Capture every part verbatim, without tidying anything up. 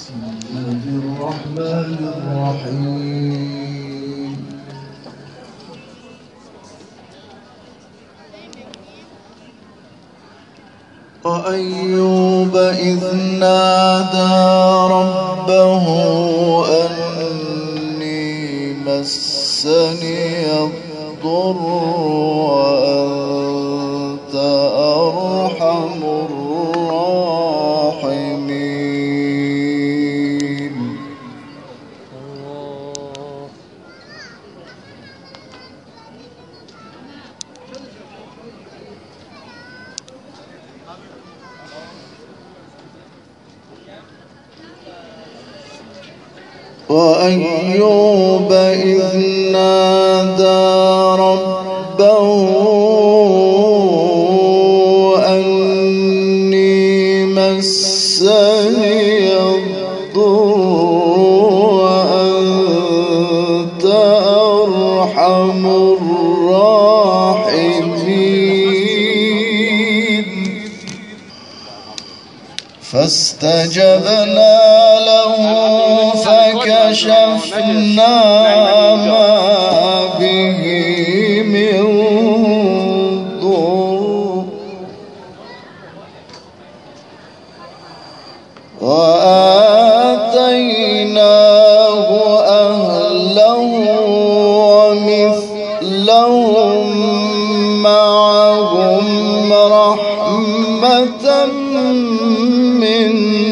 بسم الله الرحمن الرحيم. وأيوب إذ نادى ربه أني مسني الضر وأنت أرحم الراحمين. وأيوب إذ نادى ربه أني مسني الضر وأنت أرحم الراحمين. فاستجبنا له فكشفنا ما به من ضر وآتيناه أهله ومثلهم معهم رحمة من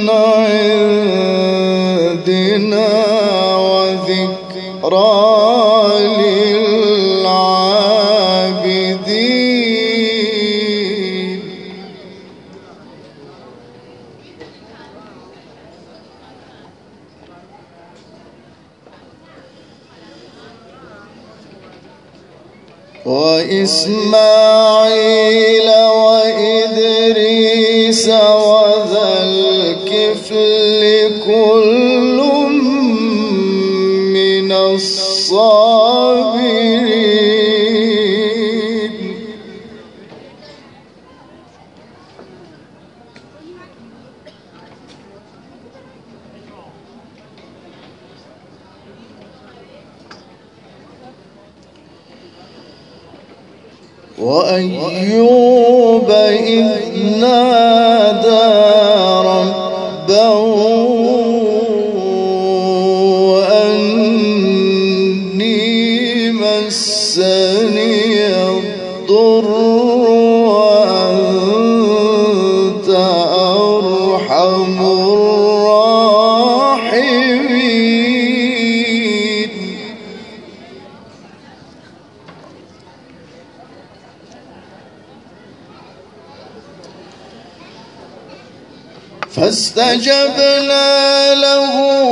عندنا وذكرى للعابدين. وإسماعيل وإدريس وذا الكفل كل من الصابرين. وأيوب إذ نادى ربه أني مسني الضر وأنت أرحم الراحمين. فاستجبنا له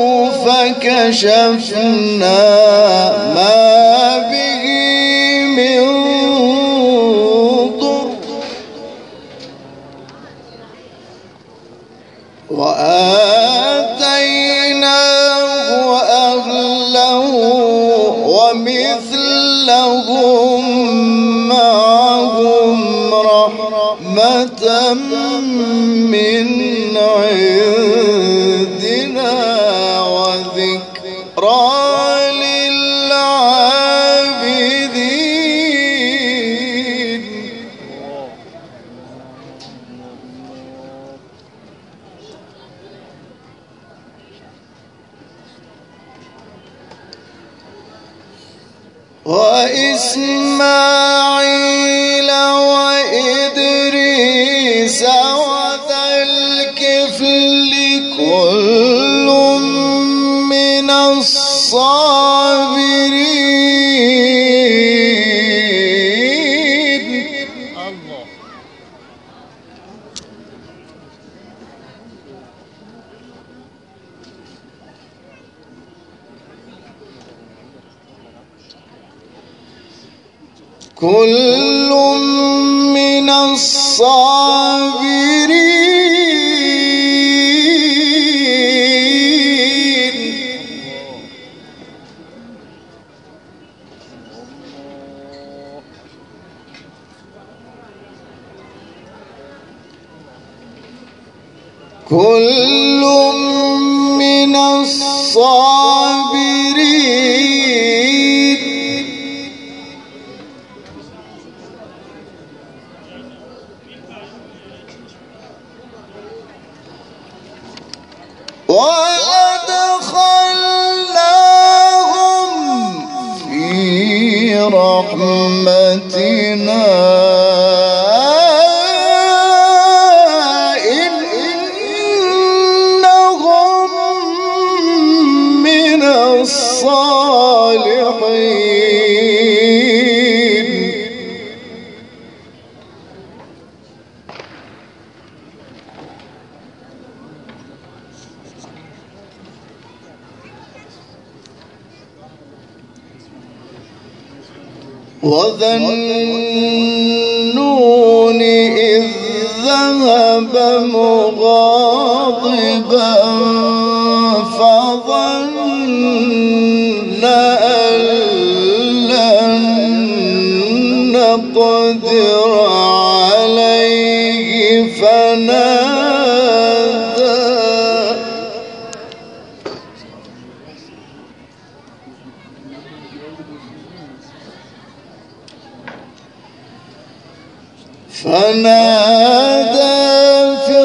فكشفنا ما به من ضر وآتيناه أهله ومثلهم معهم رحمة من عندنا وذكرى للعابدين. وإسماعيل وإدريس وذا الكفل كل من الصابرين. الله. كل من الصابرين. كل من الصابرين وأدخلناهم في رحمتنا إنهم من الصالحين وذا النون إذ ذهب مغاضبا فظن أن لن نقدر عليه فنادى فنادى في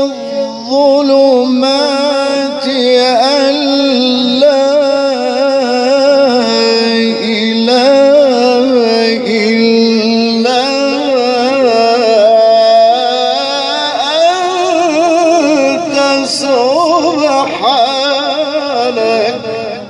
الظلمات أن لا إله إلا أنت سبحانك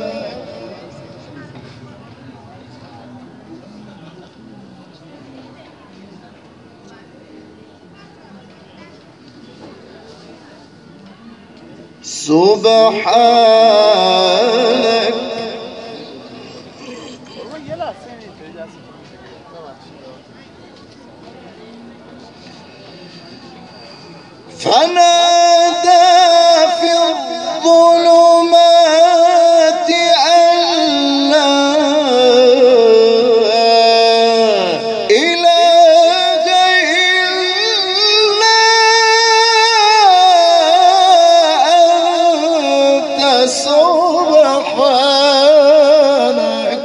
سبحانك فنادى في الظلمات أن لا إله إلا أنت سبحانك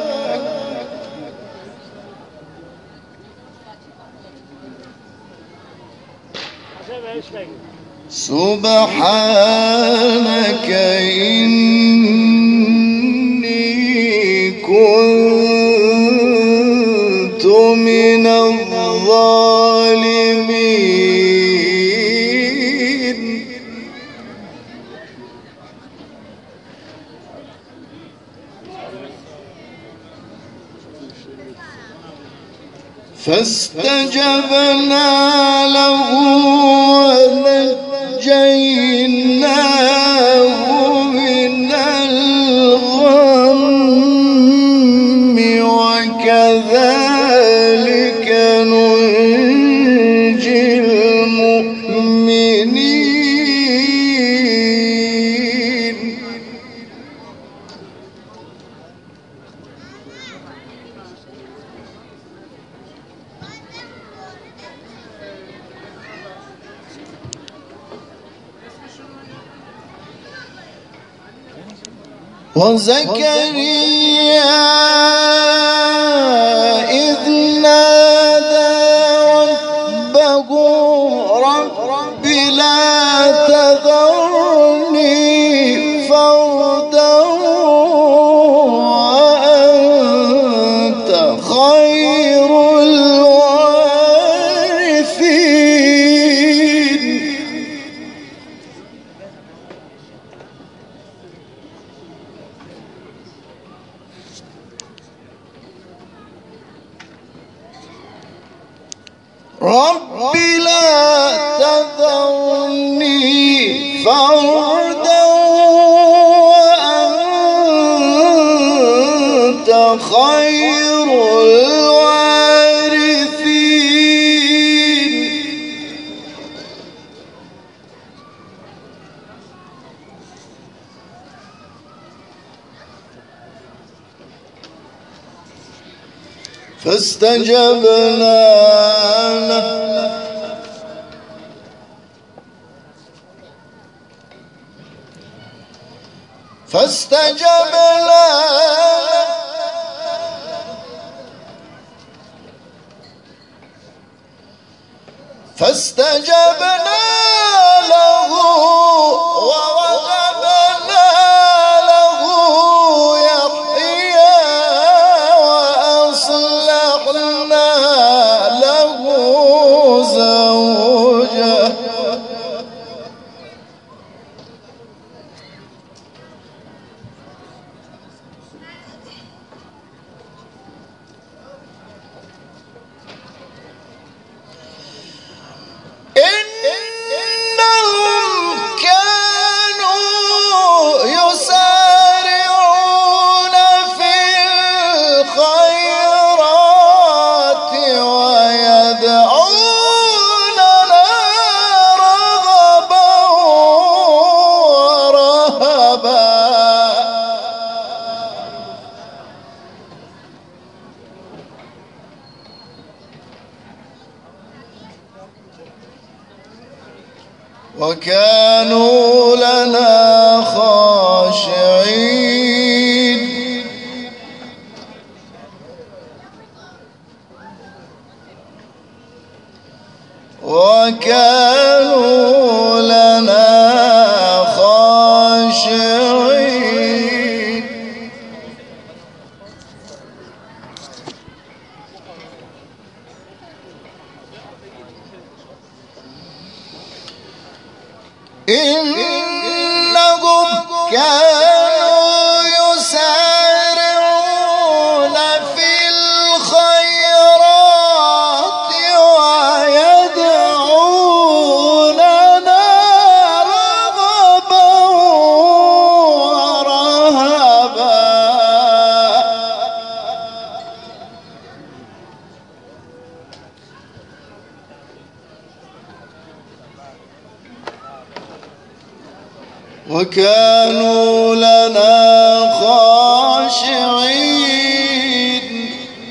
سبحانك إني كنت من الظالمين فاستجبنا له ونجيناه من الغم وكذلك ننجي المؤمنين وزكريا إذ نادى ربه رب لا تذرني فردا وأنت خير الوارثين رب لا تذرني فردا وأنت خير الوارثين فاستجبنا له فاستجبنا فاستجبنا له ووهبنا له يحيى وأصلحنا له زوجه وكانوا لنا خاشعين وكانوا لنا خاشعين إنهم كانوا يسارعون في الخيرات ويدعوننا رغبا ورهبا وكانوا لنا خاشعين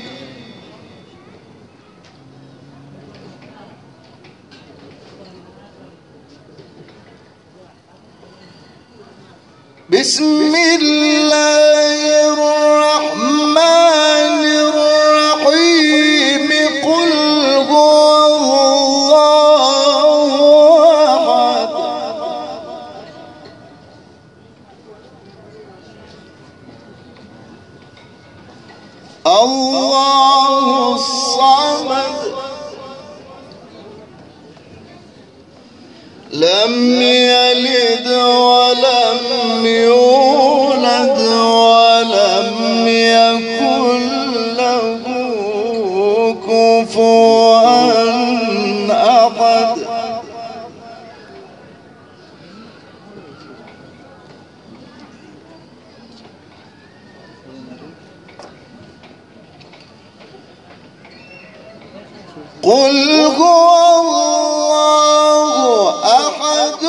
بسم الله الرحمن الرحيم قل هو الله أحد الله الصمد لم يلد ولم يولد ولم يكن له كفوا أحد قل هو الله أحد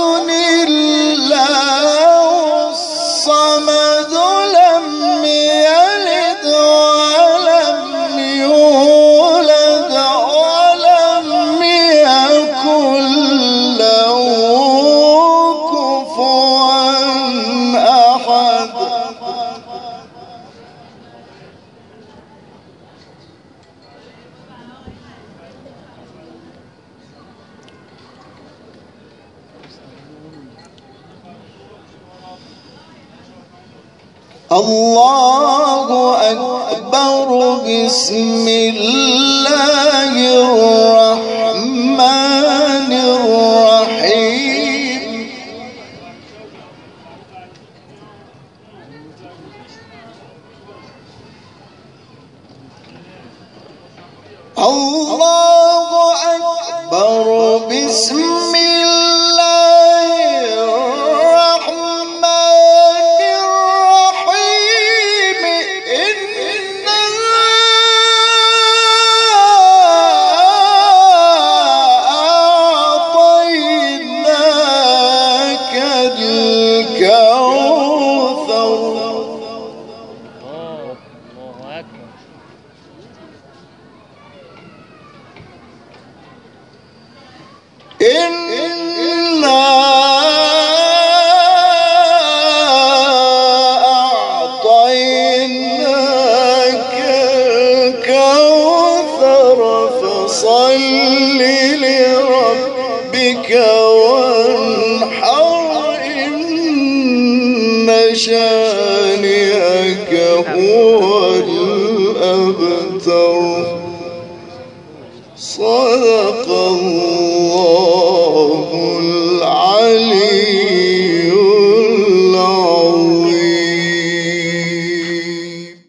الله الصمد لم يلد ولم يولد ولم يكن له كفوا أحد الله أكبر بسم الله الرحمن الرحيم الله أكبر بسم الله الرحمن الرحيم إنا أعطيناك الكوثر الله أكبر إن لربك وانحر إن شانئك هو الأبتر. صدق